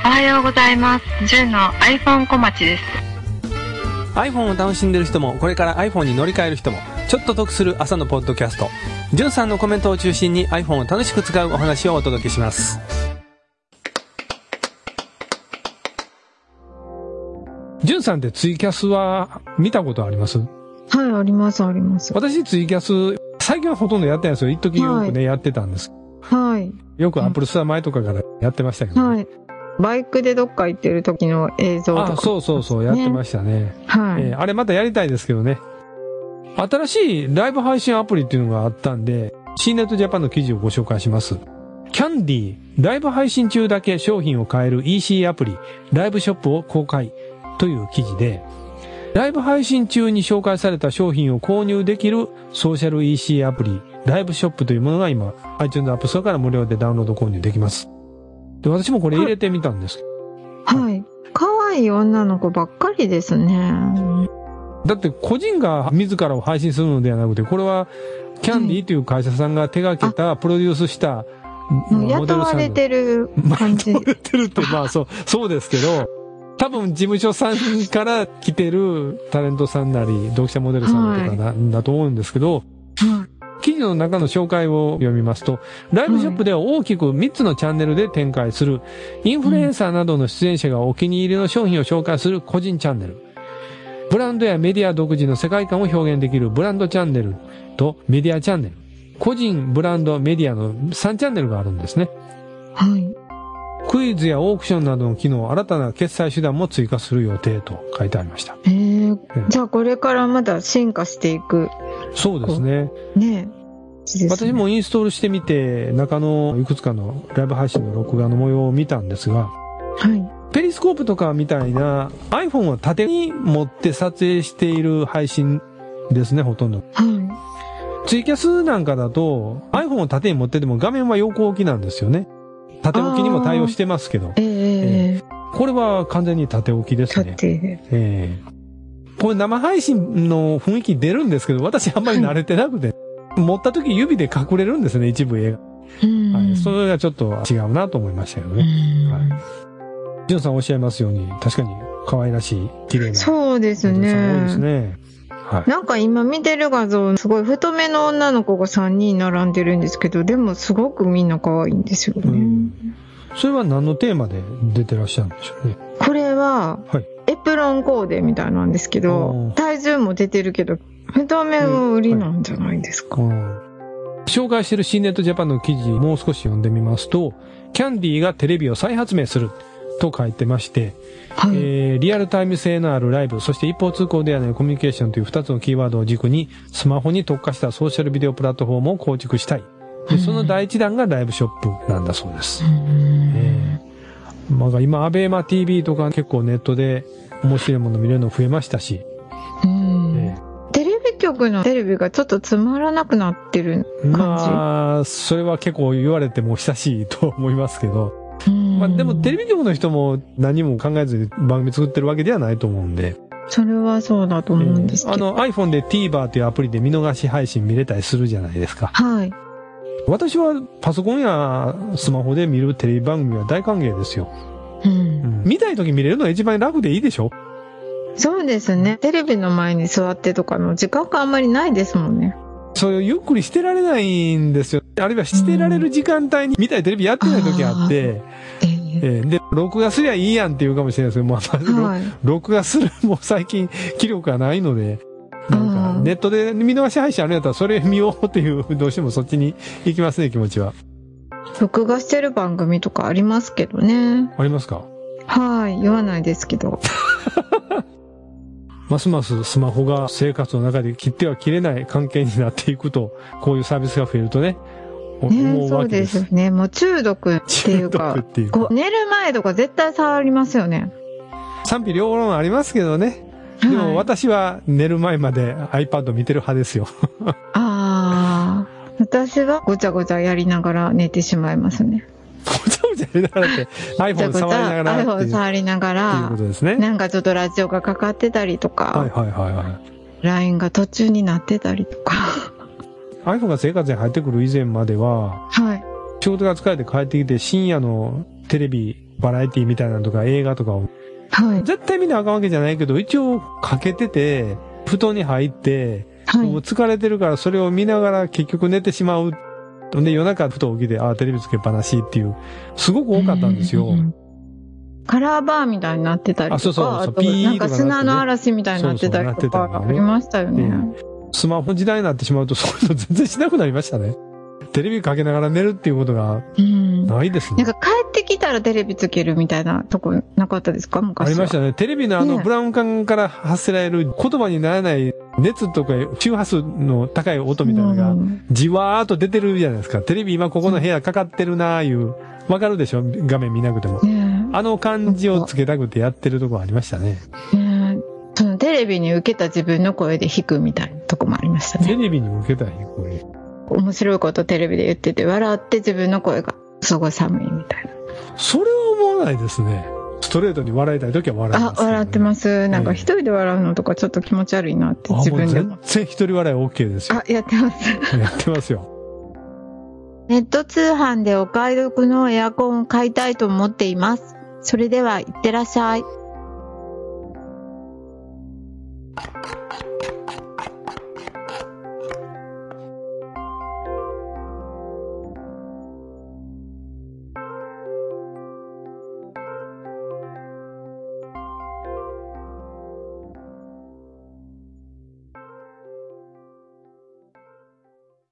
おはようございます。ジュンの iPhone 小町です。 iPhone を楽しんでる人もこれから iPhone に乗り換える人もちょっと得する朝のポッドキャスト、ジュンさんのコメントを中心に iPhone を楽しく使うお話をお届けします。ジュンさんってツイキャスは見たことあります？ はい、ありますあります。 私ツイキャス最近はほとんどやってないんですよ。一時よくね、やってたんです。 はい。 よくアップルストア前とかからやってましたけど、ね、 はい。バイクでどっか行ってる時の映像とか、ね。 そうやってましたね。 はい。 あれまたやりたいですけどね。新しいライブ配信アプリっていうのがあったんで、C ネットジャパンの記事をご紹介します。キャンディー、ライブ配信中だけ商品を買える EC アプリ、ライブショップを公開という記事で、ライブ配信中に紹介された商品を購入できるソーシャル EC アプリ、ライブショップというものが今、iTunes App Store から無料でダウンロード購入できます。で、私もこれ入れてみたんです。 はい。可愛い女の子ばっかりですね。 だって個人が自らを配信するのではなくて、これはキャンディーという会社さんが手掛けた、プロデュースしたモデルさん。 雇われてる感じ。 雇われてるって、まあそうですけど、多分事務所さんから来てるタレントさんなり、読者モデルさんとかなんだと思うんですけど、記事の中の紹介を読みますと、ライブショップでは大きく3つのチャンネルで展開する、インフルエンサーなどの出演者がお気に入りの商品を紹介する個人チャンネル。ブランドやメディア独自の世界観を表現できるブランドチャンネルとメディアチャンネル。個人、ブランド、メディアの3チャンネルがあるんですね。 はい。 クイズやオークションなどの機能、新たな決済手段も追加する予定と書いてありました。 じゃあこれからまだ進化していく。 そうですね。 ねえ。 私もインストールしてみて、中のいくつかのライブ配信の録画の模様を見たんですが、 はい。 ペリスコープとかみたいな iPhone を縦に持って撮影している配信ですね、ほとんど。 はい。 ツイキャスなんかだと iPhone を縦に持ってても画面は横置きなんですよね。縦置きにも対応してますけど。これは完全に縦置きですね。これ生配信の雰囲気出るんですけど、私あんまり慣れてなくて、持った時指で隠れるんですね、一部絵が。はい、それがちょっと違うなと思いましたけどね。ジュンさんおっしゃいますように、確かに可愛らしい、綺麗な。 そうですね。 多いですね。はい、 なんか今見てる画像、すごい太めの女の子が3人並んでるんですけど、でもすごくみんな可愛いんですよね。 それは何のテーマで出てらっしゃるんでしょうね。 これは、 はい、 エプロンコーデみたいなんですけど、体重も出てるけど、太めが売りなんじゃないですか。 紹介している C ネットジャパンの記事、もう少し読んでみますと、キャンディーがテレビを再発明すると書いてまして、はい、リアルタイム性のあるライブ、そして一方通行ではないコミュニケーションという2つのキーワードを軸に、スマホに特化したソーシャルビデオプラットフォームを構築したい。でその第一弾がライブショップなんだそうです。今、アベマ TV とか結構ネットで面白いもの見れるの増えましたし。 テレビ局のテレビがちょっとつまらなくなってる感じ。 それは結構言われても久しいと思いますけど。でもテレビ局の人も何も考えずに番組作ってるわけではないと思うんで。 それはそうだと思うんですけど。 iPhone で TVer というアプリで見逃し配信見れたりするじゃないですか。 はい。 私はパソコンやスマホで見るテレビ番組は大歓迎ですよ。見たい時見れるのが一番楽でいいでしょ？ そうですね。テレビの前に座ってとかの時間があんまりないですもんね。 それをゆっくりしてられないんですよ。あるいはしてられる時間帯に見たいテレビやってない時あって、で、録画すりゃいいやんって言うかもしれないですけど、録画するも最近気力がないので、なんかネットで見逃し配信あるんやったらそれ見ようっていう、どうしてもそっちに行きますね、気持ちは。 録画してる番組とかありますけどね。 ありますか？ はい、言わないですけど。 ますますスマホが生活の中で切っては切れない関係になっていくと、こういうサービスが増えるとね、思うわけです。 そうですね。もう中毒っていうか、寝る前とか絶対触りますよね。 賛否両論ありますけどね。でも私は寝る前まで iPad 見てる派ですよ。 私はごちゃごちゃやりながら寝てしまいますね。 ごちゃごちゃやりながらって iPhone 触りながら iPhone 触りながらっていうことですね。 なんかちょっとラジオがかかってたりとか、LINE が途中になってたりとか。 iPhone が生活に入ってくる以前までは、仕事が疲れて帰ってきて深夜のテレビ、バラエティみたいなのとか映画とかを、 はい。 絶対見なあかんわけじゃないけど、一応かけてて、布団に入って、もう疲れてるからそれを見ながら結局寝てしまう。で、夜中ふと起きて、テレビつけっぱなしっていう、すごく多かったんですよ。 カラーバーみたいになってたりとか、 そうそうそう、 あとなんか砂の嵐みたいになってたりとか、ありましたよね。 スマホ時代になってしまうと、そういうの全然しなくなりましたね。テレビかけながら寝るっていうことがないですね。 なんか帰ってきたらテレビつけるみたいなとこなかったですか？昔は。 ありましたね。テレビのブラウン管から発せられる言葉にならない熱とか周波数の高い音みたいなのがじわーっと出てるじゃないですか。テレビ今ここの部屋かかってるなーいう、わかるでしょ？画面見なくても。あの感じをつけたくてやってるとこありましたね。 そのテレビに受けた自分の声で弾くみたいなとこもありましたね。 テレビに受けた声。 面白いことテレビで言ってて、笑って自分の声がすごい寒いみたいな。 それは思わないですね。ストレートに笑いたいときは笑います、ね。 笑ってます。なんか一人で笑うのとかちょっと気持ち悪いなって自分でも。 全然一人笑い OK ですよ。 やってます。 やってますよ。 ネット通販でお買い得のエアコンを買いたいと思っています。それでは、いってらっしゃい。